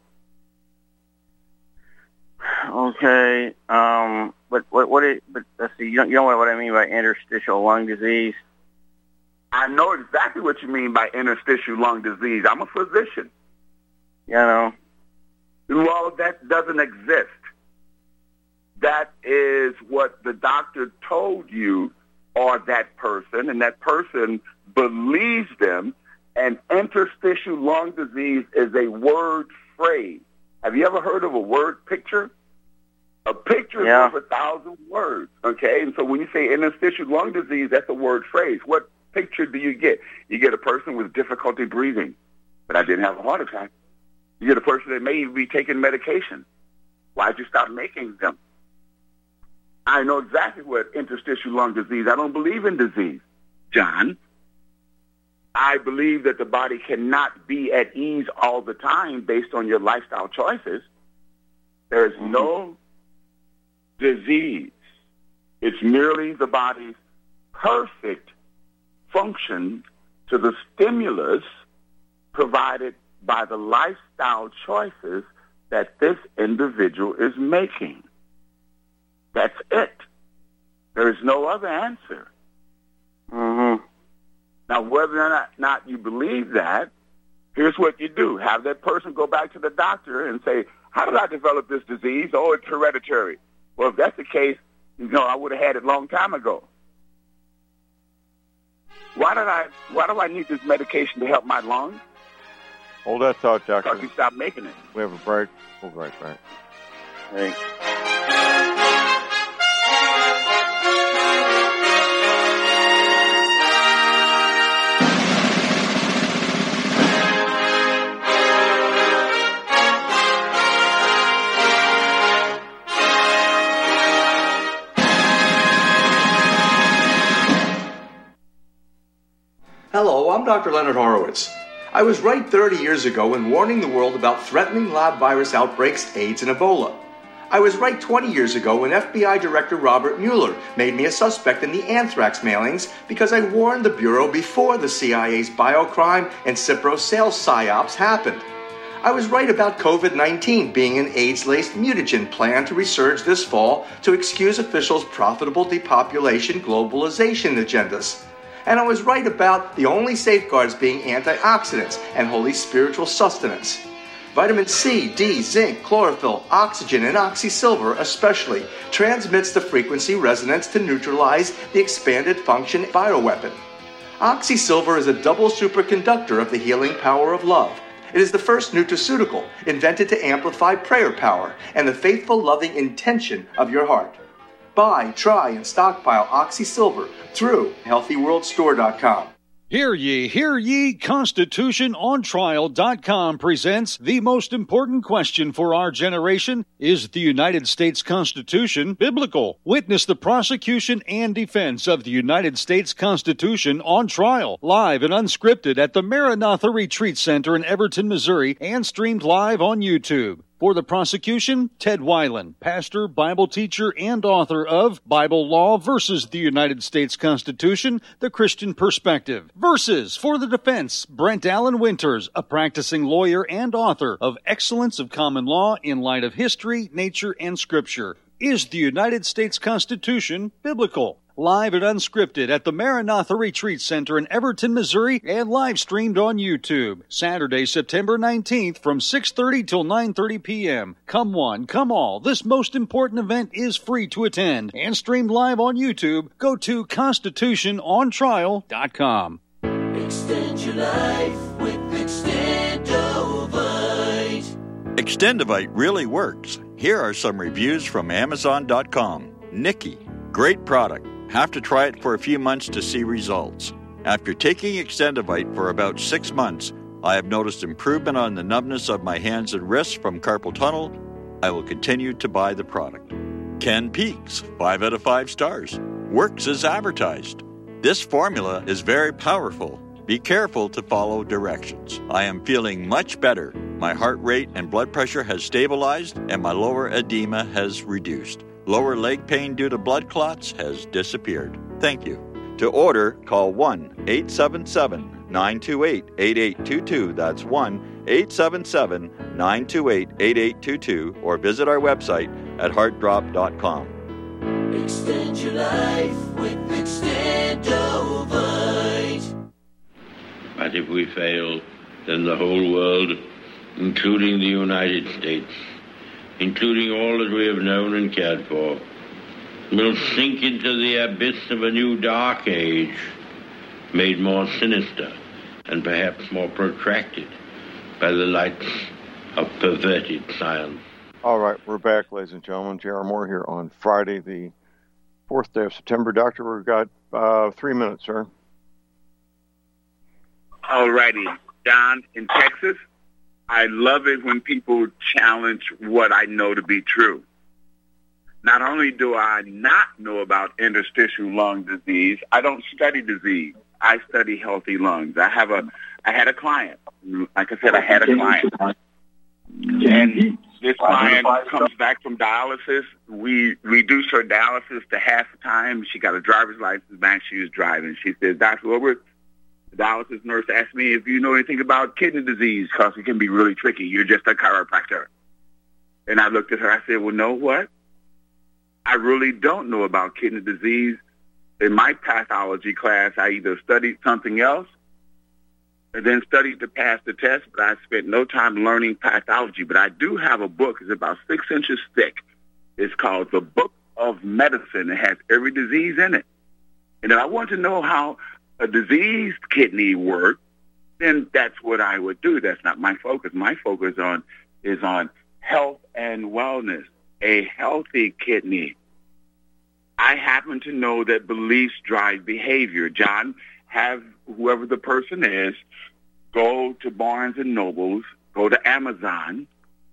Okay, but let's see. You know what I mean by interstitial lung disease? I know exactly what you mean by interstitial lung disease. I'm a physician. You know. Well, that doesn't exist. That is what the doctor told you or that person, and that person believes them. And interstitial lung disease is a word phrase. Have you ever heard of a word picture? A picture is worth 1,000 words, okay? And so when you say interstitial lung disease, that's a word phrase. What picture do you get? You get a person with difficulty breathing, but I didn't have a heart attack. You get a person that may be taking medication. Why'd you stop making them? I know exactly what interstitial lung disease. I don't believe in disease, John. I believe that the body cannot be at ease all the time based on your lifestyle choices. There's no disease. It's merely the body's perfect function. exception to the stimulus provided by the lifestyle choices that this individual is making. That's it. There is no other answer. Mm-hmm. Now, whether or not you believe that, here's what you do. Have that person go back to the doctor and say, how did I develop this disease? Oh, it's hereditary. Well, if that's the case, I would have had it a long time ago. Why do I need this medication to help my lungs? Hold that thought, Doctor. Because we stopped making it. We have a break. We'll be right back. Thanks. Hello, I'm Dr. Leonard Horowitz. I was right 30 years ago in warning the world about threatening lab virus outbreaks, AIDS, and Ebola. I was right 20 years ago when FBI Director Robert Mueller made me a suspect in the anthrax mailings because I warned the Bureau before the CIA's biocrime and Cipro sales psyops happened. I was right about COVID-19 being an AIDS-laced mutagen planned to resurge this fall to excuse officials' profitable depopulation globalization agendas. And I was right about the only safeguards being antioxidants and holy spiritual sustenance. Vitamin C, D, zinc, chlorophyll, oxygen, and oxysilver especially transmits the frequency resonance to neutralize the expanded function bioweapon. Oxysilver is a double superconductor of the healing power of love. It is the first nutraceutical invented to amplify prayer power and the faithful, loving intention of your heart. Buy, try, and stockpile Oxysilver through HealthyWorldStore.com. Hear ye, ConstitutionOnTrial.com presents the most important question for our generation. Is the United States Constitution biblical? Witness the prosecution and defense of the United States Constitution on trial, live and unscripted at the Maranatha Retreat Center in Everton, Missouri, and streamed live on YouTube. For the prosecution, Ted Weiland, pastor, Bible teacher, and author of Bible Law versus the United States Constitution, The Christian Perspective. Versus for the defense, Brent Allen Winters, a practicing lawyer and author of Excellence of Common Law in Light of History, Nature, and Scripture. Is the United States Constitution biblical? Live and unscripted at the Maranatha Retreat Center in Everton, Missouri, and live streamed on YouTube. Saturday, September 19th from 6:30 till 9:30 p.m. Come one, come all. This most important event is free to attend and streamed live on YouTube. Go to ConstitutionOnTrial.com. Extend your life with Extendovite. Extendovite really works. Here are some reviews from Amazon.com. Nikki, great product. Have to try it for a few months to see results. After taking Extendovite for about 6 months, I have noticed improvement on the numbness of my hands and wrists from carpal tunnel. I will continue to buy the product. Ken Peaks, 5 out of 5 stars. Works as advertised. This formula is very powerful. Be careful to follow directions. I am feeling much better. My heart rate and blood pressure has stabilized and my lower edema has reduced. Lower leg pain due to blood clots has disappeared. Thank you. To order, call 1-877-928-8822. That's 1-877-928-8822. Or visit our website at heartdrop.com. Extend your life with Extendovite. But if we fail, then the whole world, including the United States, including all that we have known and cared for, will sink into the abyss of a new dark age, made more sinister and perhaps more protracted by the lights of perverted science. All right, we're back, ladies and gentlemen. J.R. Moore here on Friday, the 4th day of September. Doctor, we've got 3 minutes, sir. All righty. Don in Texas. I love it when people challenge what I know to be true. Not only do I not know about interstitial lung disease, I don't study disease. I study healthy lungs. I had a client. Like I said, I had a client. And this client comes back from dialysis. We reduced her dialysis to half the time. She got a driver's license back. She was driving. She said, Dr. Wilbur, The dialysis nurse asked me if you know anything about kidney disease, because it can be really tricky. You're just a chiropractor. And I looked at her. I said, well, know what? I really don't know about kidney disease. In my pathology class, I either studied something else and then studied to pass the test, but I spent no time learning pathology. But I do have a book. It's about 6 inches thick. It's called The Book of Medicine. It has every disease in it. And if I want to know how a diseased kidney works, then that's what I would do. That's not my focus. My focus is on health and wellness, a healthy kidney. I happen to know that beliefs drive behavior. John, have whoever the person is, go to Barnes and Nobles, go to Amazon,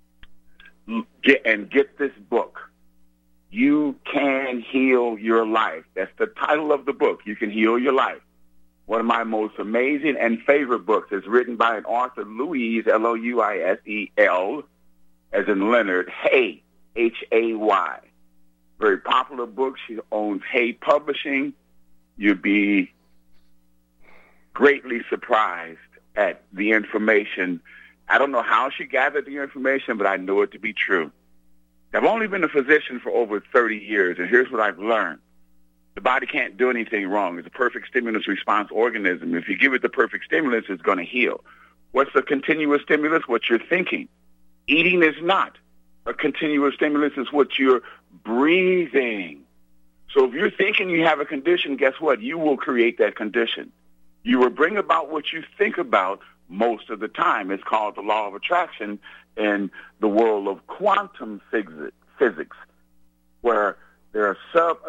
get this book. You Can Heal Your Life. That's the title of the book. You Can Heal Your Life. One of my most amazing and favorite books is written by an author, Louise, Louisel, as in Leonard, Hay, Hay. Very popular book. She owns Hay Publishing. You'd be greatly surprised at the information. I don't know how she gathered the information, but I know it to be true. I've only been a physician for over 30 years, and here's what I've learned. The body can't do anything wrong. It's a perfect stimulus response organism. If you give it the perfect stimulus, it's going to heal. What's the continuous stimulus? What you're thinking. Eating is not. A continuous stimulus is what you're breathing. So if you're thinking you have a condition, guess what? You will create that condition. You will bring about what you think about most of the time. It's called the law of attraction in the world of quantum physics, where there are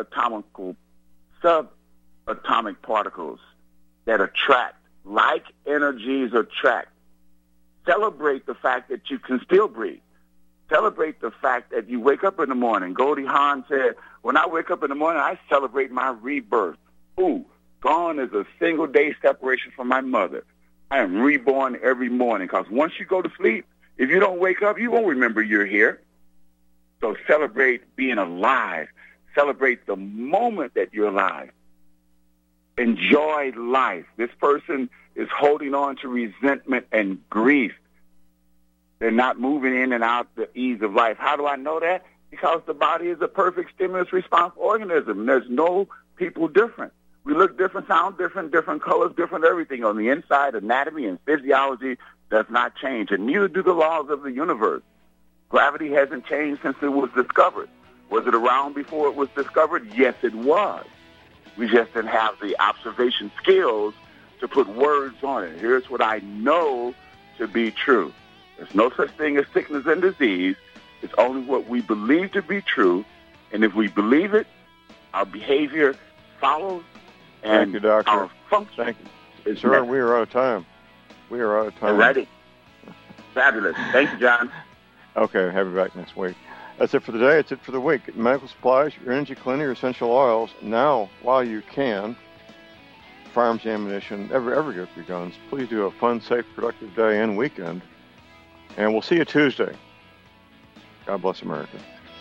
subatomic particles that attract, like energies attract. Celebrate the fact that you can still breathe. Celebrate the fact that you wake up in the morning. Goldie Hawn said, when I wake up in the morning, I celebrate my rebirth. Ooh, gone is a single day separation from my mother. I am reborn every morning, because once you go to sleep, if you don't wake up, you won't remember you're here. So celebrate being alive. Celebrate the moment that you're alive. Enjoy life. This person is holding on to resentment and grief. They're not moving in and out the ease of life. How do I know that? Because the body is a perfect stimulus response organism. There's no people different. We look different, sound different, different colors, different everything. On the inside, anatomy and physiology does not change, and neither do the laws of the universe. Gravity hasn't changed since it was discovered. Was it around before it was discovered? Yes, it was. We just didn't have the observation skills to put words on it. Here's what I know to be true. There's no such thing as sickness and disease. It's only what we believe to be true. And if we believe it, our behavior follows. And thank you, Doctor. Our function Thank you. Sir, we are out of time. We are out of time. Ready. Fabulous. Thank you, John. Okay, have you back next week. That's it for the day. It's it for the week. Medical supplies, your energy cleaner, your essential oils. Now, while you can, firearms, ammunition, ever get your guns. Please do a fun, safe, productive day and weekend. And we'll see you Tuesday. God bless America.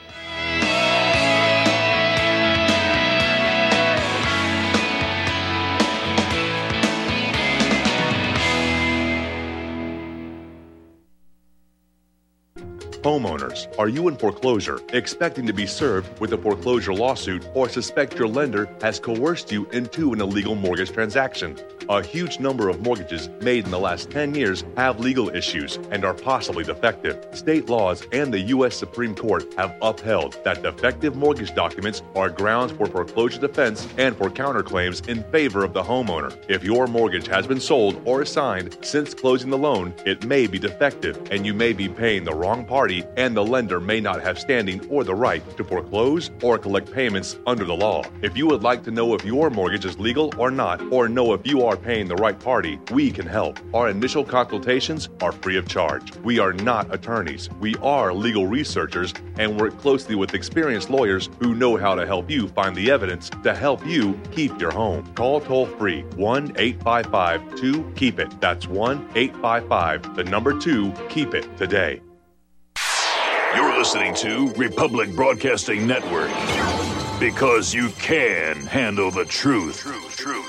Homeowners, are you in foreclosure, expecting to be served with a foreclosure lawsuit, or suspect your lender has coerced you into an illegal mortgage transaction? A huge number of mortgages made in the last 10 years have legal issues and are possibly defective. State laws and the U.S. Supreme Court have upheld that defective mortgage documents are grounds for foreclosure defense and for counterclaims in favor of the homeowner. If your mortgage has been sold or assigned since closing the loan, it may be defective and you may be paying the wrong party, and the lender may not have standing or the right to foreclose or collect payments under the law. If you would like to know if your mortgage is legal or not, or know if you are paying the right party, we can help. Our initial consultations are free of charge. We are not attorneys. We are legal researchers and work closely with experienced lawyers who know how to help you find the evidence to help you keep your home. Call toll-free 1-855-2-KEEP-IT. That's 1-855-2-KEEP-IT today. You're listening to Republic Broadcasting Network, because you can handle the truth.